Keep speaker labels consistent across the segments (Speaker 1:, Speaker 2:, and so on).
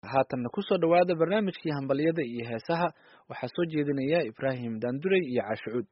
Speaker 1: haatanna kusoo dhawaada barnaamijkii hambalyada iyo heesaha waxaa soo jeedinaya Ibraahim Daanduray iyo Cashuud.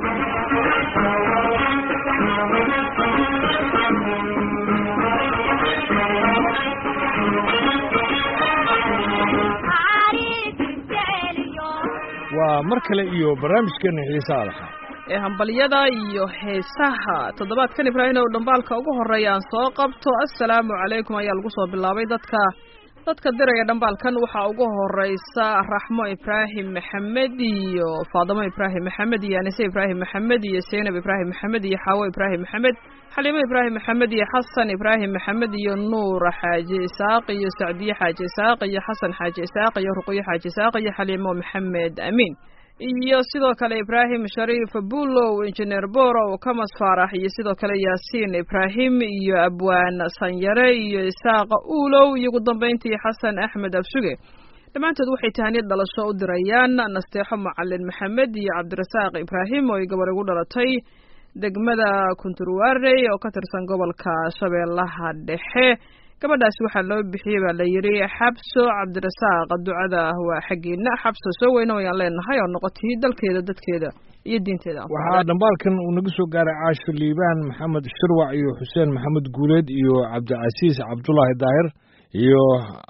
Speaker 2: waa mar kale iyo barnaamijkeena xiisaha lahaa
Speaker 3: ee hambalyada iyo heesaha toddobaadkan Ibraahim oo dhambaalka ugu horeeya aan soo qabto assalaamu calaykum ayaa lagu soo bilaabay dadka diraya dhambaalkan waxaa ugu horeysa Raxmo Ibraahim Maxamed iyo Faadimo Ibraahim Maxamed iyo Anise Ibraahim Maxamed iyo Zeynab Ibraahim Maxamed iyo Xawo Ibraahim Maxamed Xaliimo Ibraahim Maxamed iyo Xasan Ibraahim Maxamed iyo Nuur Xaaji Isaaq iyo Sacdiye Xaaji Isaaq iyo Xasan Xaaji Isaaq iyo Ruqayya Xaaji Isaaq iyo Xaliimo Maxamed Amiin iyo sidoo kale Ibraahim Shariif Bulow Engineer Boro Kamas Farax iyo sidoo kale Yaasiin Ibraahim iyo Abwaan Sanyare iyo Isaaq Ulow iyo ugu dambeyntii Xasan Axmed Absuge dhamaantood waxay tahaniyad dhalasho u dirayaan Nasteexo Macalin Maxamed iyo Cabdirasaaq Ibraahim oo gabar ugu dhalatay degmada Kunturwaare oo ka tirsan gobolka Shabeellaha Dhexe gabadhaas waxaa loo bixiyay baa la yiri Xabso Cabdirasaaq ducada waa xageena Xabso soo weyn oo aan leenahay oo noqotay dalkeeda dadkeeda iyo diinteeda
Speaker 2: waxaa dhambaalkan uu naga soo gaaray Caasho Liibaan Maxamed Shirwac iyo Xuseen Maxamed Guuleed iyo Cabdicasiis Cabdullaahi Daahir iyo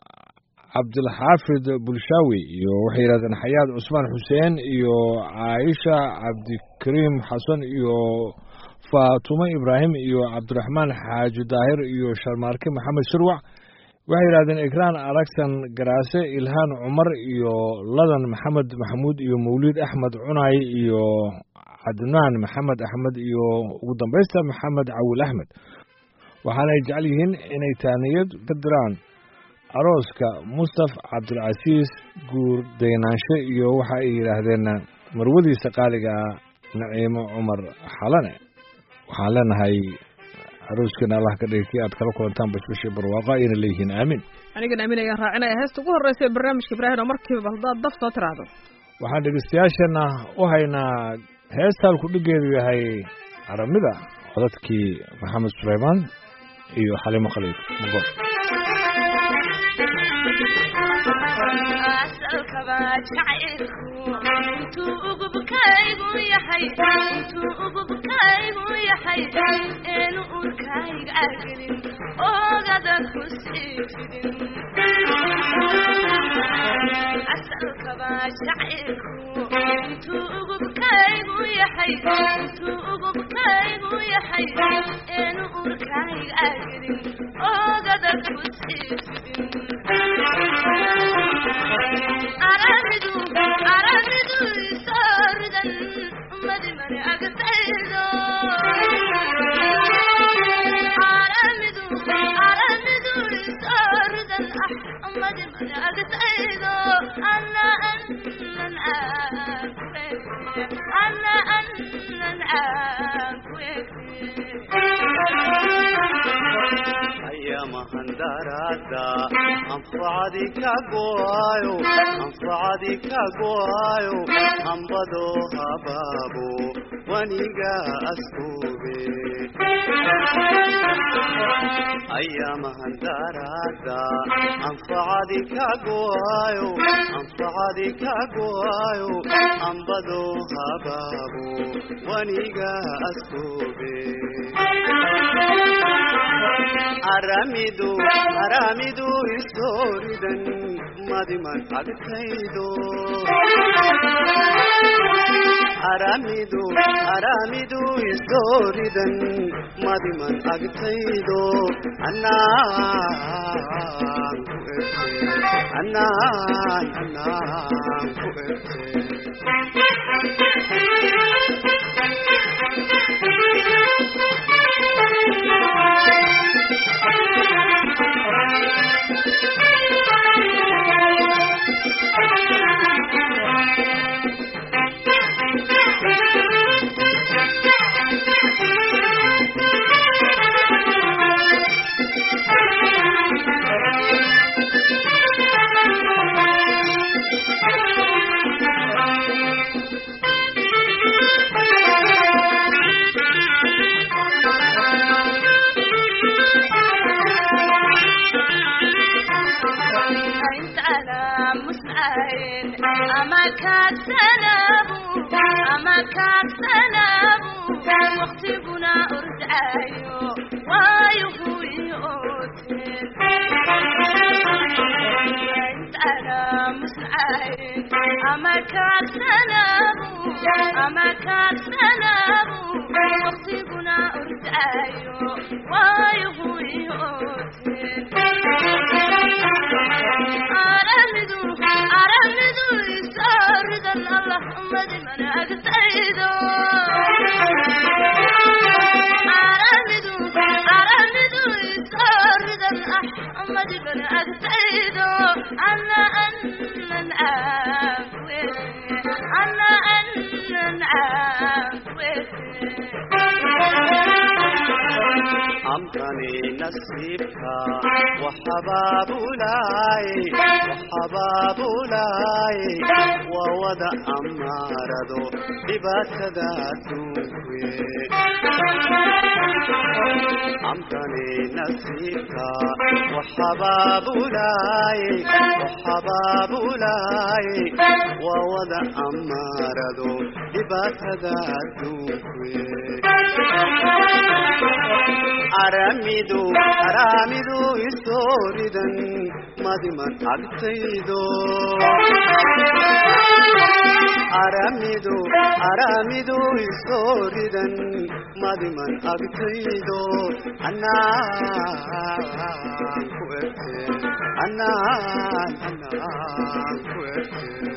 Speaker 2: Cabdilxaafid Bulshaawi iyo waxay yiraahdeen Xayaad Cusmaan Xuseen iyo Caaisha Cabdikariim Xasan iyo Faatuma Ibraahim iyo Cabdiraxmaan Xaaji Daahir iyo Sharmaarke Maxamed Shirwac waxay yiraahdeen Ikraan Aragsan Garaase Ilhaan Cumar iyo Ladan Maxamed Maxamuud iyo Mawlid Axmed Cunay iyo Adnaan Maxamed Axmed iyo ugu dambaysta Maxamed Cawil Axmed waxaana ay jecel yihiin inay taaniyad ka diraan arooska Mustafa Cabdilcasiis guur deynaanshe iyo waxa ay yiraahdeen marwadiisa qaaliga Naciimo Cumar Xalane waxaan leenahay arooskan Allah ka dhigay aad kala kulantaan bashbashii barwaaqo ayna leeyihiin aamin
Speaker 3: anigana aamin ayaan raacinaya heesta ugu horeysa ee barnaamijka Ibraahim oo markiiba baldaad daf soo tiraado
Speaker 2: waxaan dhageystayaashana u haynaa heestaan ku dhigeedu yahay aramida codadkii Maxamed Suleymaan iyo Xaliimo Khaliif Mugo
Speaker 4: أنفعدك قوايو أنبضو هبابو ونيقا أسكوبي أيام هندارادا أنفعدك قوايو أنبضو هبابو ونيقا أسكوبي أراميدو إستوردن مدمن أغتايدو أراميدو إستوردن مدمن أغتايدو
Speaker 5: urdacayn ama kaagsanaabu waqtiguna urdacayo waayuhu iooteen intana musnacayn ama kaagsanaabu waqtiguna urdacayo waayuhu iooteen aramidu isaaridan allah umadi mana agtaydo aramidu isaaridan umadi mana agtaydo anan
Speaker 4: amkani nasiibka waxabaabulaay waa wada amaarado dhibaatada adduunkuye amkani nasiibka waxabaabulaay waa wada amaarado dhibaatada adduunkuye aramidu isooridan madiman agtaydo aramidu isooridan madiman agtaydo anaan ku egteen anaan ku egteen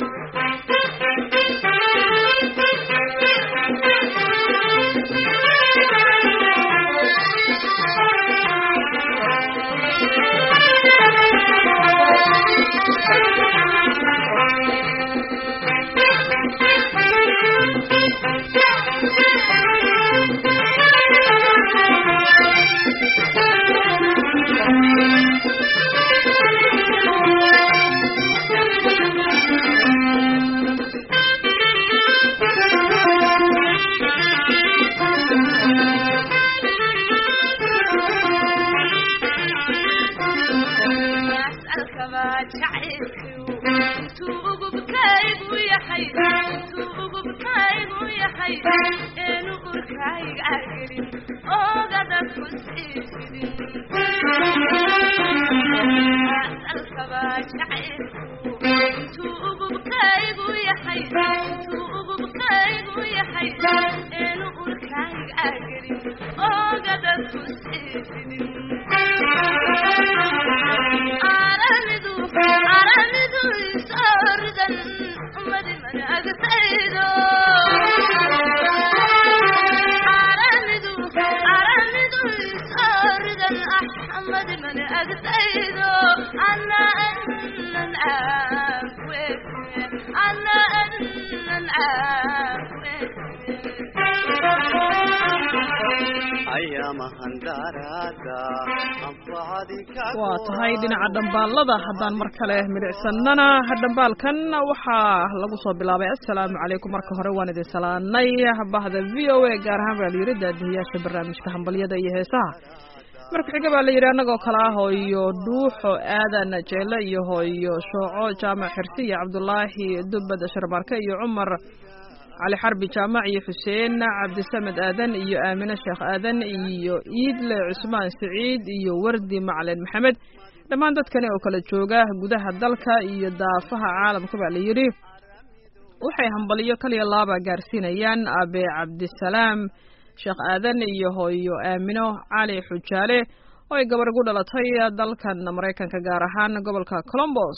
Speaker 3: waa tahay dhinaca dhambaalada haddaan mar kale midicsanana dhambaalkan waxaa lagu soo bilaabay assalaamu calaykum marka hore waan idin salaanay bahda v o a gaar ahaan baa layidhi daadihiyaasha barnaamijka hambalyada iyo heesaha marka xiga baa layidhi annagoo kale ah hooyo dhuuxo aadan jeele iyo hooyo shooco jaamac xirsi iyo cabdulaahi dubbad sharmarke iyo cumar cali xarbi jaamac iyo xuseen cabdisamed aadan iyo aamine sheekh aadan iyo iidle cusmaan siciid iyo wardi macalin maxamed dhammaan dadkani oo kala jooga gudaha dalka iyo daafaha caalamka baa layidhi waxay hambaliyo kaliya laaba gaarsiinayaan abe cabdisalaam sheekh aadan iyo hooyo aamino cali xujaale oo ay gabar ugu dhalatay dalkan maraykanka gaar ahaan gobolka colombos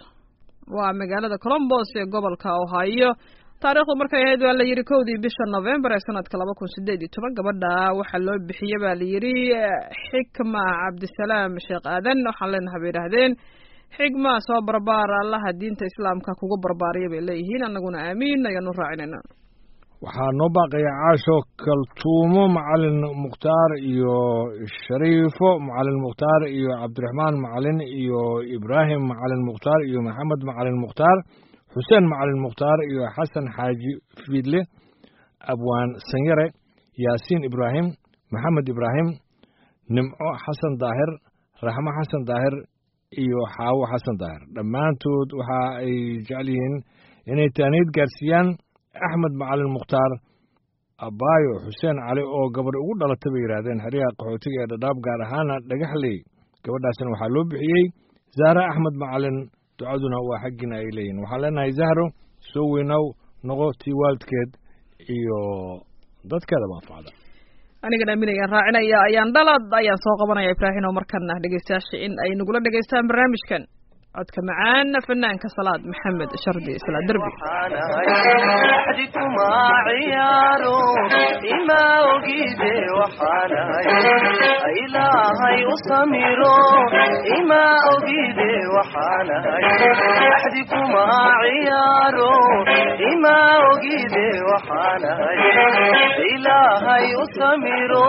Speaker 3: waa magaalada colombos ee gobolka ohio taariikhdu markay ahayd waa layidhi 1 bisha November ee sanadka 2018 gabadha waxaa loo bixiyay baa layidhi xikma cabdisalaam sheekh aadan waxaan leenahay bay yidhaahdeen xigma soo barbaar allaha diinta islaamka kugu barbaariya bay leeyihiin annaguna aamiin ayaanu raacinayna
Speaker 2: waxaa noo baaqaya caasho kaltuumo macalin mukhtaar iyo shariifo macalin mukhtaar iyo cabdiraxmaan macalin iyo ibraahim macalin mukhtaar iyo maxamed macalin mukhtaar xuseen macalin mukhtaar iyo xasan xaaji fiidle abwaan sanyare yaasiin ibraahim maxamed ibraahim nimco xasan daahir raxmo xasan daahir iyo xaawo xasan daahir dhammaantood waxa ay jecel yihiin inay taaniid gaarsiiyaan axmed macalin mukhtaar abaayo xuseen cali oo gabadh ugu dhalatay bay yidhaahdeen xeryaha qaxootiga ee dhadhaab gaar ahaana dhagaxley gabadhaasna waxaa loo bixiyey zahra axmed macalin ducaduna waa xaggiina ay leeyihin waxaan leenahay zahro soo weynow noqo tii waalidkeed iyo dadkeeda manfacda
Speaker 3: anigana aaminayaan raacinaya ayaan dhalad ayaan soo qabanaya ibraahim oo markana dhegeystayaasha in ay nagula dhegeystaan barnaamijkan codka macaan fanaanka salaad maxamed shardi isla derbi
Speaker 6: أحدكما عيارو إما أجيدي وحاناي إلهي أصميرو إما أجيدي وحاناي أحدكما عيارو إما أجيدي وحاناي إلهي أصميرو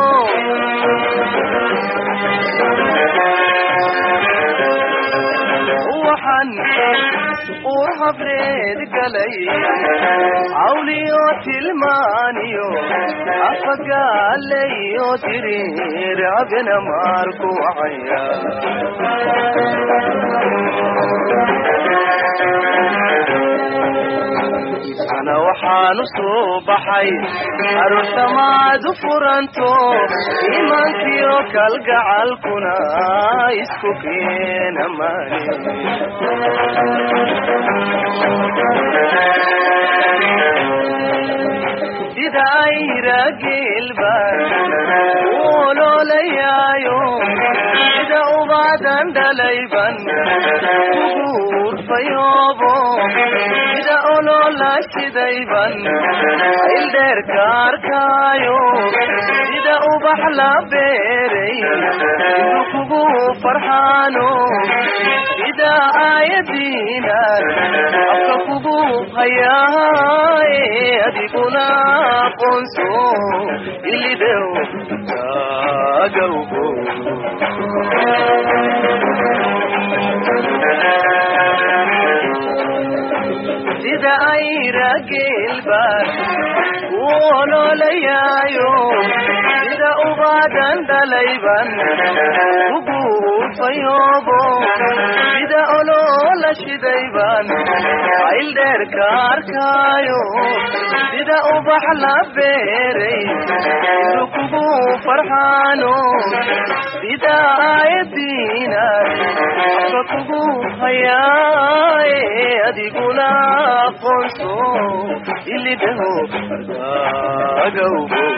Speaker 6: waxaan uur habreed galay cawliyo tilmaaniyo afagaalayo diriir abina maarku wacaya ana waxaan u soo baxay aroosamaadu furanto iimaankiyo kalgacalkuna isku keena mani sida ayra geelbaan oloolayaayo sida ubaadan dhalayban kugu urfayoobo sida oloola shidayban ildheerka arkaayo sida ubax la beeray indu kugu farxaano sida aayadiinan afka kugu hayaaye adiguna aqoonso ilidew taagawgo sida ayra geelbaan oloolayaayo sida ubaadan dhalayban kugu urfayoobo sida oloola shidayban ildheerka arkaayo sida ubax la beeray indu kugu farxaano sida aayadiinan afka kugu hayaaye adiguna aqoonso ilidaho argaagawgo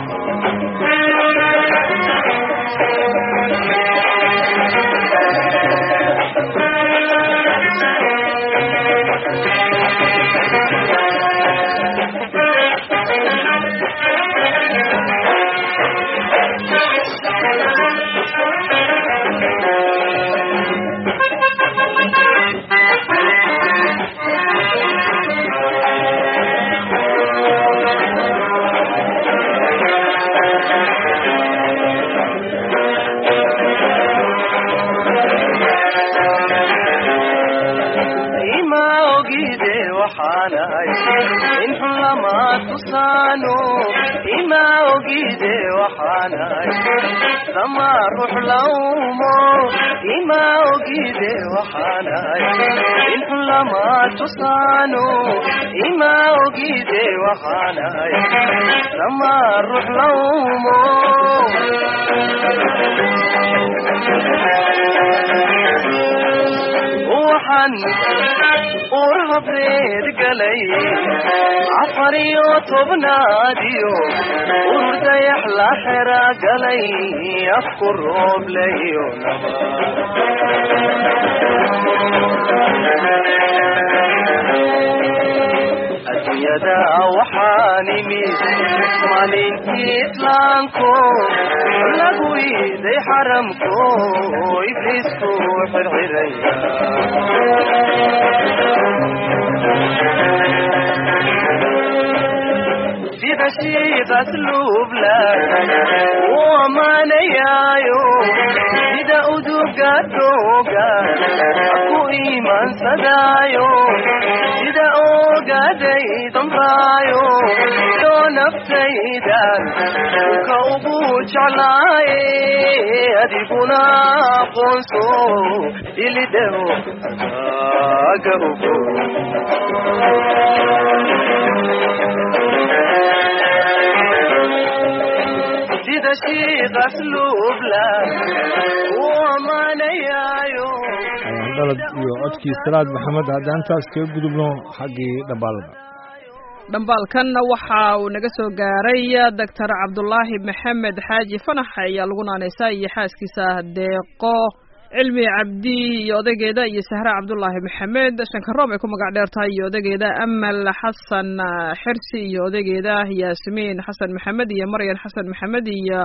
Speaker 6: in xun lama tusaano ima ogide waxaanay sama ruux lawmo ima ogide waxaanay in xun lama tusaano ima ogide waxaanay sama ruux lawmo waxaan uur habreed galay afariyo tobnaadiyo urur dayax la xera galay afku rooblayo adduunyada waxaan imid maalintii islaamko lagu iiday xaramko ibliisku xirxiraya sida shiiqas luubla u ammaanayaayo sida uduga dooga ku iimaansadaayo sida ogaday damraayo oo naftaydan ka ugu jeclaaye adiguna aqoonso ilidhaho aga ogo sida shiiqas luubla u amaanayaayo
Speaker 2: ayaan dhalad iyo codkii salaad maxamed haddaan intaas kaga gudubno xaggii dhambaalada
Speaker 3: dhambaalkan waxa uu naga soo gaaray doctor cabdulaahi maxamed xaaji fanax ayaa lagu naanaysaa iyo xaaskiisa deeqo cilmi cabdi iyo odaygeeda iyo sahre cabdulaahi maxamed shankaroom ay ku magac dheer tahay iyo odaygeeda amal xasan xirsi iyo odaygeeda yaasmiin xasan maxamed iyo maryan xasan maxamed iyo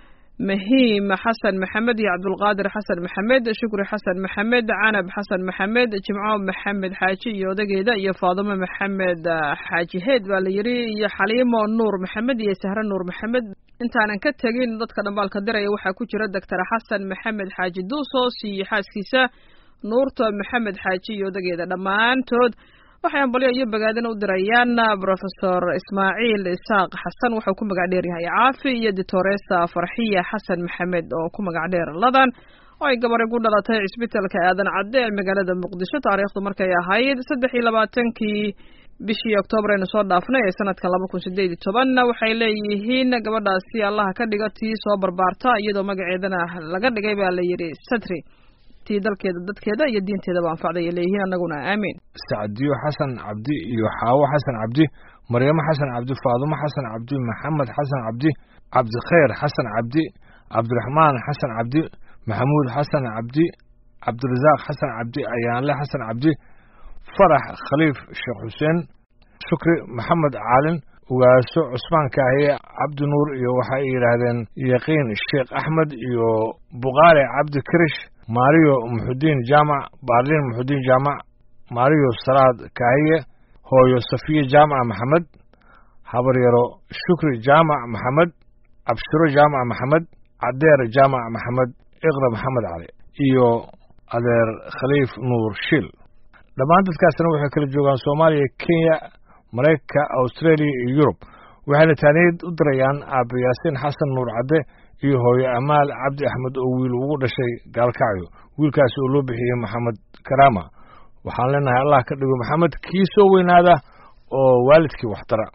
Speaker 3: mahiim xasan maxamed iyo cabdulqaadir xasan maxamed shukri xasan maxamed canab xasan maxamed jimco maxamed xaaji iyo odageeda iyo faadimo maxamed xaaji heed baa la yidhi iyo xaliimo nuur maxamed iyo sahre nuur maxamed intaanan ka tegin dadka dhambaalka diraya waxaa ku jira doctor xasan maxamed xaaji duusos iyo xaaskiisa nuurta maxamed xaaji iyo odageeda dhammaantood waxay ambalyo iyo bogaadina u dirayaan professor ismaaciil isaaq xasan wuxuu ku magac dheer yahay caafi iyo doctoresa farxiya xasan maxamed oo ku magac dheer ladan oo ay gabar ugu dhalatay cisbitaalka aadan cadde ee magaalada muqdisho taariikhdu markay ahayd 23-kii bishii Oktoobar aynu soo dhaafnay ee sanadka 2018 waxay leeyihiin gabadhaasi Allah ka dhigo tii soo barbaarta iyadoo magaceedana laga dhigay baa la yiri Satri dalkeeda dadkeeda iyo diinteeda baan facday leeyihiin anaguna aamin
Speaker 2: Saadiyo Xasan Cabdi iyo Xaawo Xasan Cabdi Maryam Xasan Cabdi Faaduma Xasan Cabdi Maxamed Xasan Cabdi Cabdi Khair Xasan Cabdi Cabdiraxmaan Xasan Cabdi Maxamuud Xasan Cabdi Cabdirazaaq Xasan Cabdi Ayaanle Xasan Cabdi Farax Khaliif Sheekh Xuseen Shukri Maxamed Caalin Waaso Cusmaan Kaahiye Cabdi Nuur iyo waxa ay yiraahdeen Yaqiin Sheekh Axmed iyo Buqaale Cabdi Kirish Mario Muxuddin Jaamac Baarlin Muxuddin Jaamac Mario Salaad Kaahiye Hooyo Safiya Jaamac Maxamed Habaryaro Shukri Jaamac Maxamed Abshiro Jaamac Maxamed Adeer Jaamac Maxamed Iqra Maxamed Cali iyo Adeer Khaliif Nuur Shil dhammaan dadkaasna waxay kala joogaan Soomaaliya Kenya Mareykanka Australia iyo Europe waxayna taaniid u dirayaan Abu Yaasin Xasan Nuur Cadde iyo hooyo Amaal Cabdi Axmed oo wiil ugu dhashay Gaalkacyo wiilkaas oo loo bixiyay Maxamed Karaama waxaan leenahay Allah ka dhigo Maxamed kii soo weynaada oo waalidkii wax tara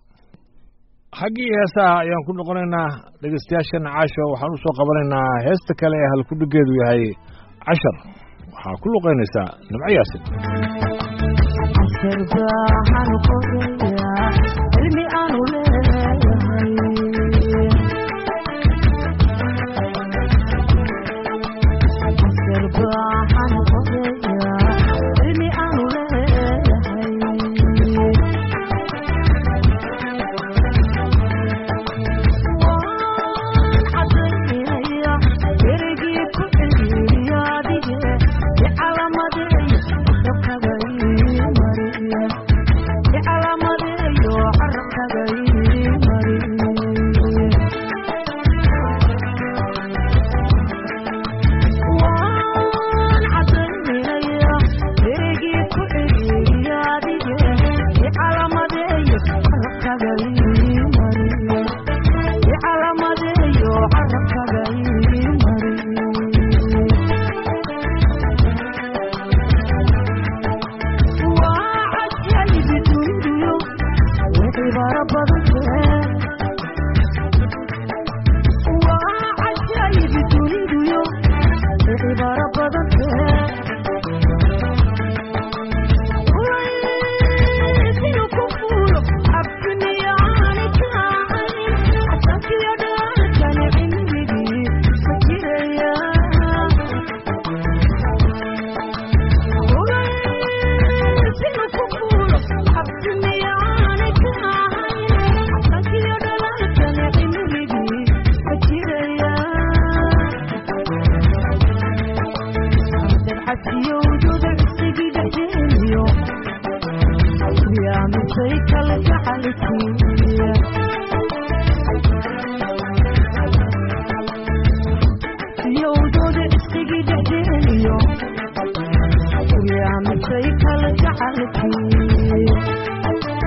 Speaker 2: xagii heesaha ayaan ku noqonaynaa dhageystayaashana caasho waxaan u soo qabanaynaa heesta kale ee hal ku dhigeedu yahay 10 waxaa ku luqeynaysaa Nimco Yaasin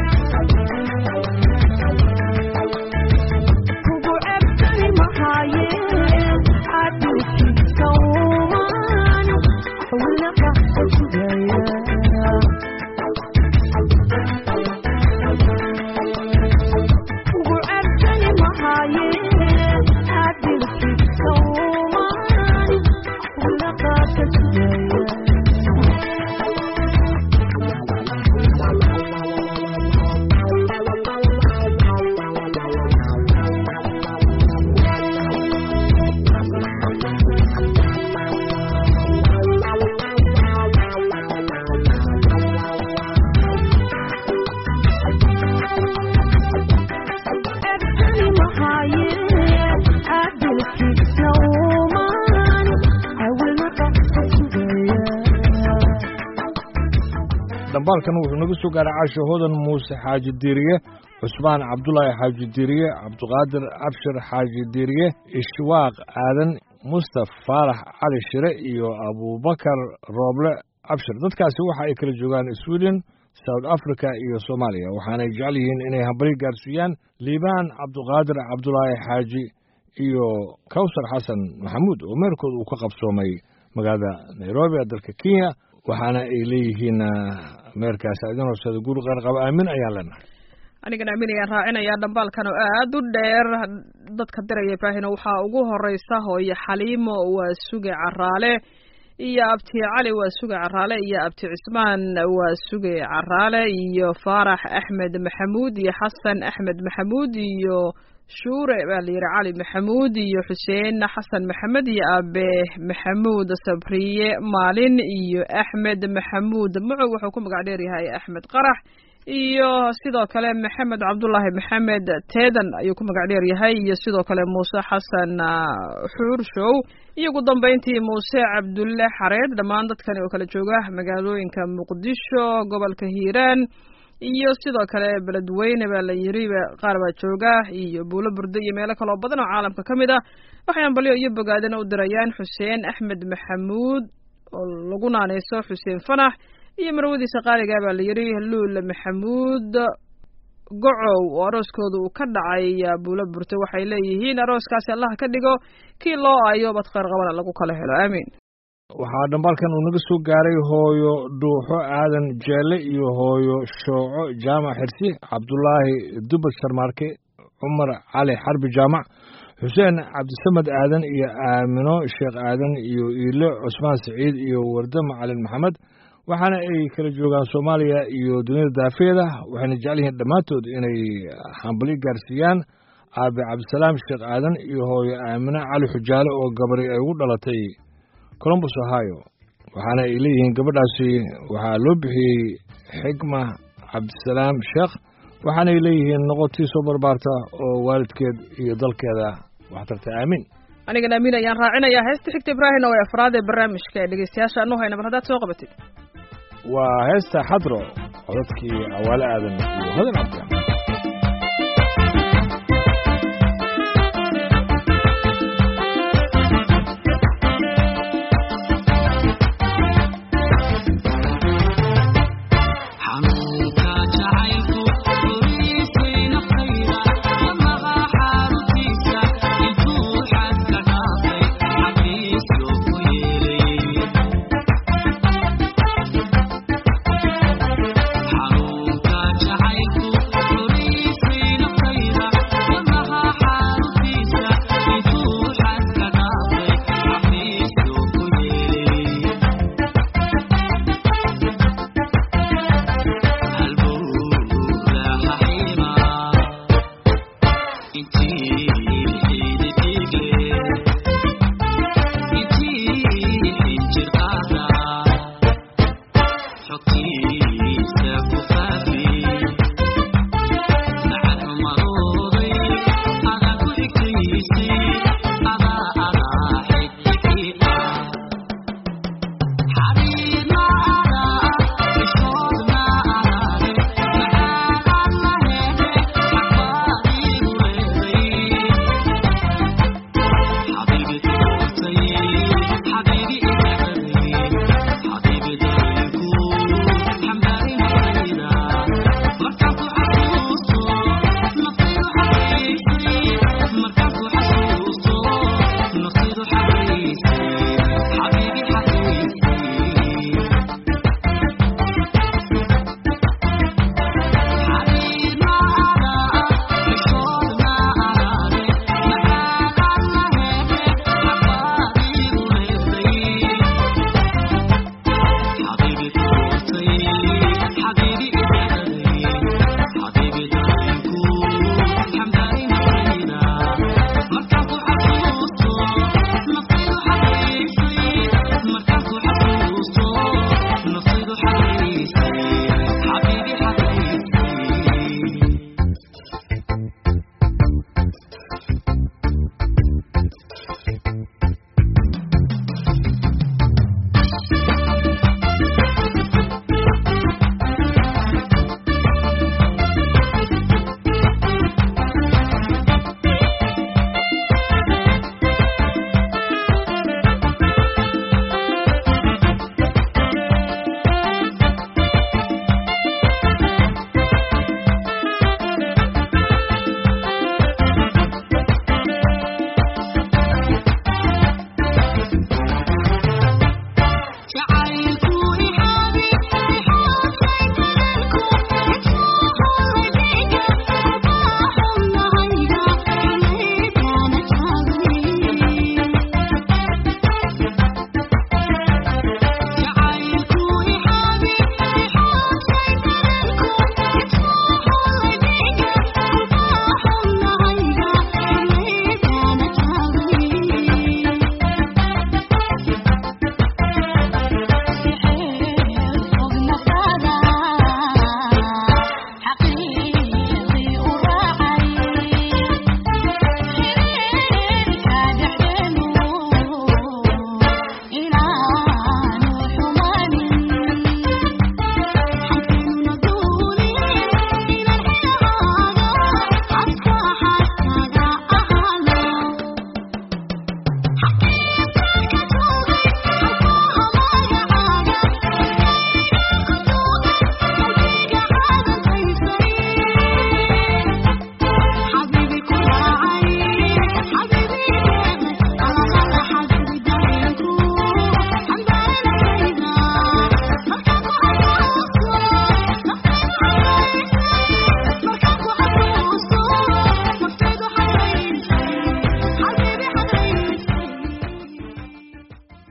Speaker 7: Kugu ebtani mahaaye
Speaker 2: dhambaalkan wuxuu naga soo gaaray caasho hodan muuse xaaji diiriye cusmaan cabdulaahi xaaji diiriye cabdiqaadir abshir xaaji diiriye ishwaaq aadan mustaf faarax cali shire iyo abubakar rooble abshir dadkaasi waxa ay kala joogaan sweden south africa iyo soomaaliya waxaanay jecel yihiin inay hambali gaarsiiyaan liibaan cabdiqaadir cabdulaahi xaaji iyo kawsar xasan maxamuud oo meerkooda uu ka qabsoomay magaalada nairobi ee dalka kenya waxaana ay leeyihiin meerkaasi idin horsada guur qeyr qaba aamin ayaan leenahay
Speaker 3: anigana aamin ayaan raacinayaa dhambaalkan oo aad u dheer dadka diraya ibraahino waxaa ugu horeysa hooyo xaliimo waa suge caraale iyo abti cali waa suge caraale iyo abti cismaan waa suge caraale iyo faarax axmed maxamuud iyo xasan axmed maxamuud iyo shuure baa la yidhi cali maxamuud iyo xuseen xasan maxamed iyo aabe maxamuud sabriye maalin iyo axmed maxamuud mucog wuxuu ku magac dheer yahay axmed qarax iyo sidoo kale maxamed cabdulaahi maxamed teedan ayuu ku magac dheer yahay iyo sidoo kale muuse xasan xuurshow iyo ugu dambeyntii muuse cabdulle xareed dhammaan dadkani oo kala jooga magaalooyinka muqdisho gobolka hiiraan iyo sidoo kale beledweyne baa la yiri qaar baa jooga iyo buulo burde iyo meelo kaloo badan oo caalamka ka mid ah waxay ambalyo iyo bogaadana u dirayaan xuseen axmed maxamuud oo lagu naanayso xuseen fanax iyo marwadiisa qaaliga baa la yiri luul maxamuud gocow oo arooskooda uu ka dhacay buulo burte waxay leeyihiin arooskaasi allah ka dhigo kii loo ayo bad khayr qabana lagu kala helo aamiin
Speaker 2: waxaa dhambaalkan uu naga soo gaaray hooyo dhuuxo aadan jeelle iyo hooyo shooco jaamac xirsi cabdulaahi dubad sharmaarke cumar cali xarbi jaamac xuseen cabdisamad aadan iyo aamino sheekh aadan iyo iile cusmaan siciid iyo warde macalin maxamed waxaana ay kala joogaan soomaaliya iyo dunida daafeeda waxayna jecel yihiin dhammaantood inay hambali gaarsiiyaan aabe cabdisalaam sheekh aadan iyo hooyo aamino cali xujaale oo gabari ay ugu dhalatay columbus ohio waxaana ay leeyihiin gabadhaasi waxaa loo bixiyey xigma cabdisalaam sheekh waxaanay leeyihiin noqotii soo barbaarta oo waalidkeed iyo dalkeeda waxtarta aamin
Speaker 3: anigana aamin ayaan raacinayaa heesta xigta ibraahim oo afraad ee barnaamijka ee dhegeystayaasha anu hayna bal haddaad soo qabatid
Speaker 2: waa heesta xadro codadkii awaale aadan iyo hodan cabdi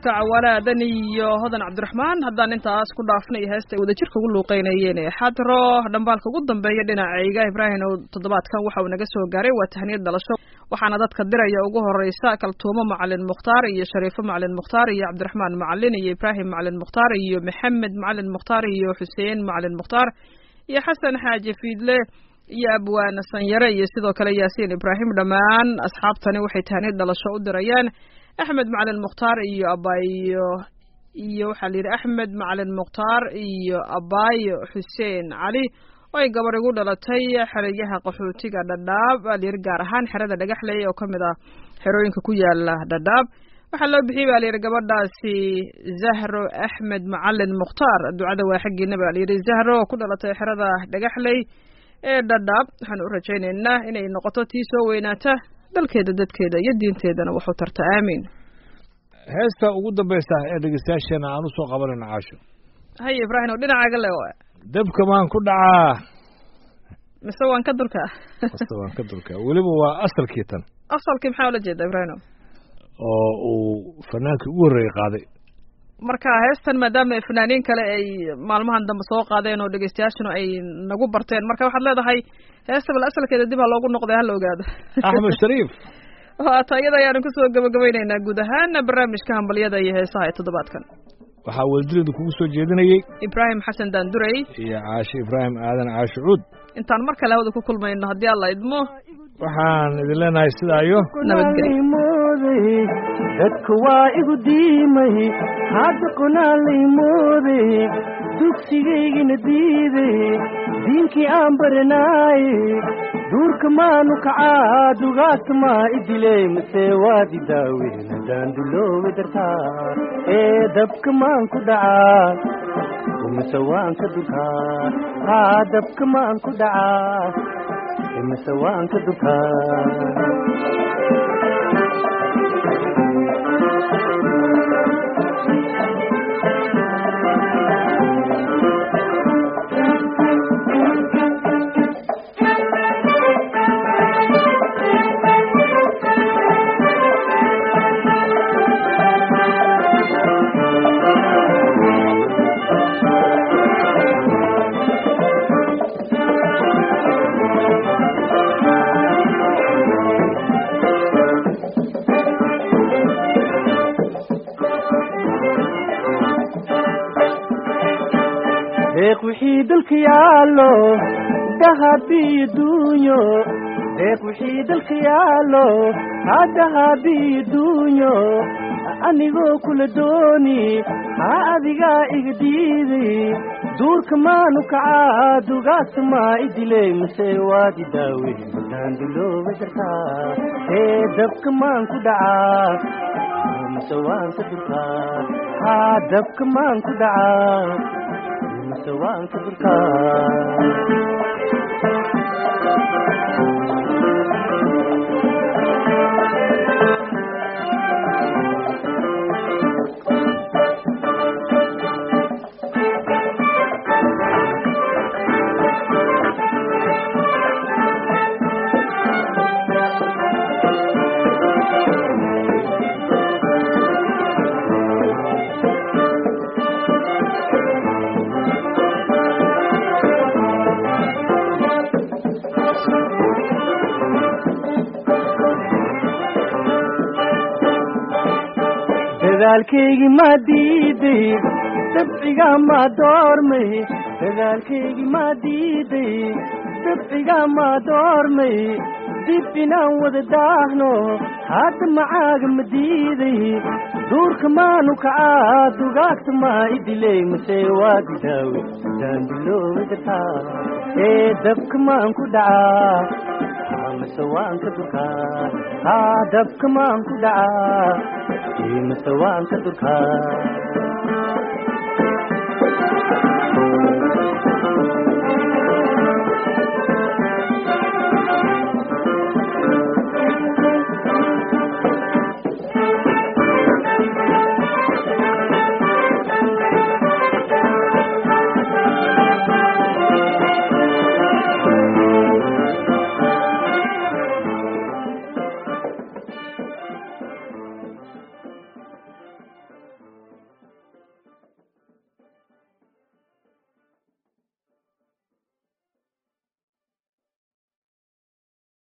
Speaker 3: codadka cawaale aadan iyo hodan cabdiraxmaan haddaan intaas ku dhaafna iyo heesta ay wadajirka ugu luuqeynayeen xadro dhambaalka ugu dambeeya dhinacayga ibraahim oo toddobaadkan waxa uu naga soo gaaray waa tahniyad dhalasho waxaana dadka diraya ugu horeysa kaltuumo macalin mukhtaar iyo shariifo macalin mukhtaar iyo cabdiraxmaan macalin iyo ibraahim macalin mukhtaar iyo maxamed macalin mukhtaar iyo xuseen macalin mukhtaar iyo xasan xaaji fiidle iyo abwaan sanyare iyo sidoo kale yaasiin ibraahim dhammaan asxaabtani waxay tahniyad dhalasho u dirayaan axmed macalin mukhtaar iyo abaayo iyo waxaa la yidhi axmed macalin mukhtaar iyo abaayo xuseen cali oo ay gabar igu dhalatay xerayaha qaxootiga dhadhaab baa layidhi gaar ahaan xerada dhagaxley oo kamid ah xerooyinka ku yaala dhadhaab waxaa loo bixiyey baa layidhi gabadhaasi zahro axmed macalin mukhtaar ducada waa xaggiina baa layidhi zahro oo ku dhalatay xerada dhagaxley ee dhadhaab waxaan u rajaynaynaa inay noqoto tii soo weynaata dalkeeda dadkeeda iyo diinteedana wuxuu tarta aamin
Speaker 2: heesta ugu dambaysa ee dhegeystayaasheena aan usoo qabanayno caasho
Speaker 3: haye ibraahim oo dhinacaaga le
Speaker 2: dabka maan ku dhacaa
Speaker 3: mise waan ka dulkaa
Speaker 2: mise waan ka dulkaa weliba waa asalkii tan
Speaker 3: asalkii maxaa ula jeeda ibraahim
Speaker 2: oo uu fanaankii ugu horreeyey qaaday
Speaker 3: marka heestan maadaama fanaaniin kale ay maalmahan dambe soo qaadeen oo dhegeystayaashuna ay nagu barteen marka waxaad leedahay heesta bal asalkeeda dib ha loogu noqday hala ogaado
Speaker 2: axmed shariif
Speaker 3: waata iyada ayaanu kusoo gabagabaynaynaa guud ahaan barnaamijka hambalyada iyo heesaha ee toddobaadkan
Speaker 2: waxaa wadajireedu kugu soo jeedinayey
Speaker 3: ibraahim xasan daandurey
Speaker 2: iyo caashe ibraahim aadan caashe cuud
Speaker 3: intaan mar kale hawada ku kulmayno haddii alla idmo
Speaker 2: waxaan idin leenahay sidaayo
Speaker 6: nabadgelyo dadku waa igu diimay hadda qonaalay mooday dugsigaygina diiday diinkii aan baranaaye duurka maanu kacaa dugaagta maa idiley mase waadi daaween haddaan duloobi dartaa ee dabka maan ku dhacaa mase waan ka durkaa haa dabka maan ku dhacaa mase waan ka durkaa deeq wixii dalka yaallo dahabiyo duunyo deeq wixii dalka yaallo ha dahabiyo duunyo anigoo kula dooni ha adigaa iga diiday duurka maanu kacaa dugaagta maa idiley mase waadi daawey haddaan duloobi dartaa ee dabka maan ku dhacaa mase waan ka durkaa haa dabka maan ku dhacaa waan ka durkaa dadaalkaygi ma diiday dabciga ma doormay dadaalkaygi ma diiday dabciga ma doormay dib inaan wada daahno hadda macaaga ma diiday duurka maanu kacaa dugaagta maa idiley mase waadi daawe haddaan duloobi dartaa ee dabka maan ku dhacaa mase waan ka durkaa haa dabka maan ku dhacaa mase waan ka durkaa